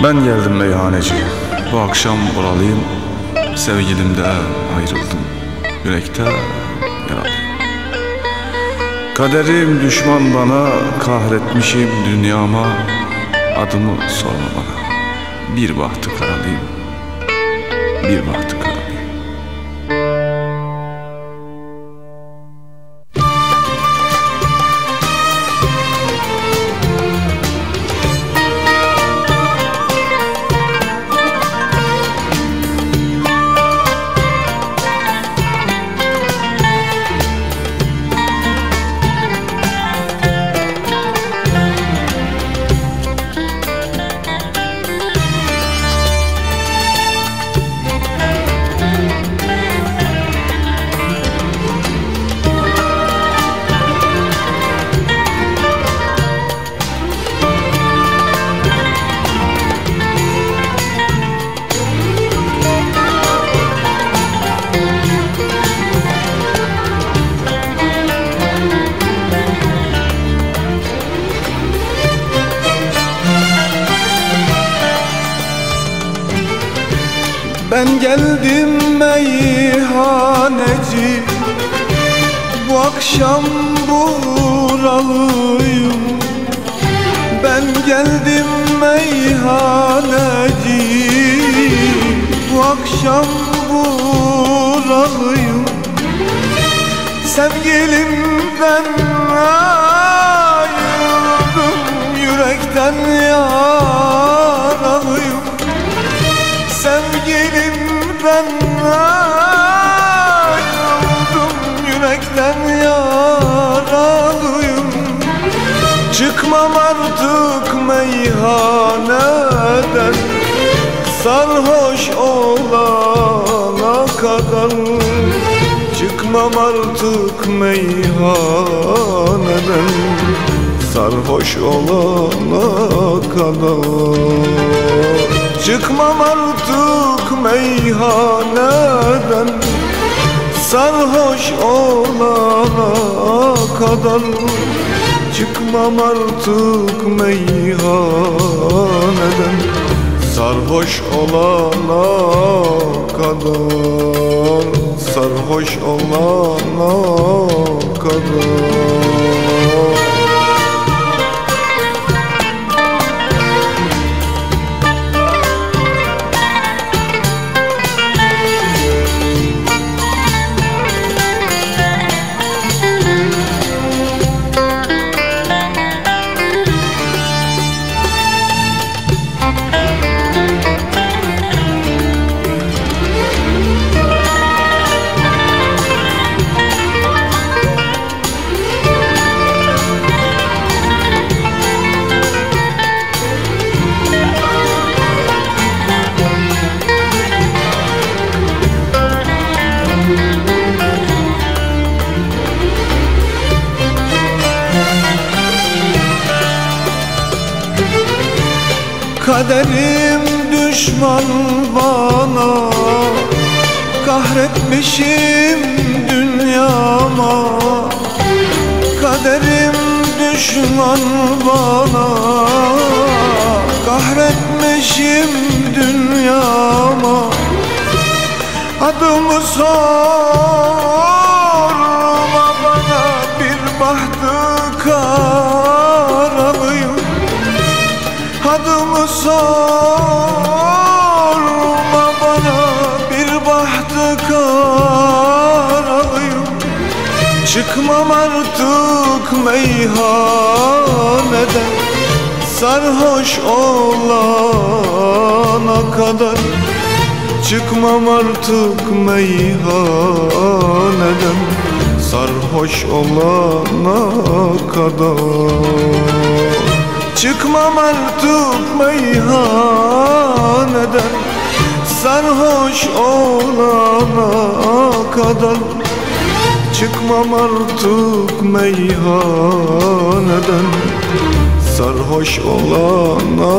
Ben geldim meyhaneci, bu akşam buralıyım. Sevgilimden ayrıldım, yürekten yaralıyım. Kaderim düşman bana, kahretmişim dünyama. Adımı sorma bana, bir bahtı karalıyım, bir bahtı karalıyım. Ben geldim meyhaneci, bu akşam buralıyım. Ben geldim meyhaneci, bu akşam buralıyım. Sevgilimden ayrıldım, yürekten yaralıyım. Sevgilimden ayrıldım, yürekten yaralıyım. Çıkmam artık meyhaneden, sarhoş olana kadar. Çıkmam artık meyhaneden, sarhoş olana kadar. Çıkmam artık meyhaneden, sarhoş olana kadar. Çıkmam artık meyhaneden, sarhoş olana kadar. Sarhoş olana kadar. Kaderim düşman bana, kahretmişim dünyama. Kaderim düşman bana, kahretmişim dünyama. Adımı sorma bana, bir bahtı karalıyım. Adımı sorma bana, bir bahtı karalıyım. Çıkmam artık meyhaneden, sarhoş olana kadar. Çıkmam artık meyhaneden, sarhoş olana kadar. Çıkmam artık meyhaneden, sarhoş olana kadar. Çıkmam artık meyhaneden, sarhoş olana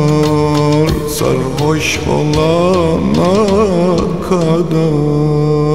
kadar. Sarhoş olana kadar.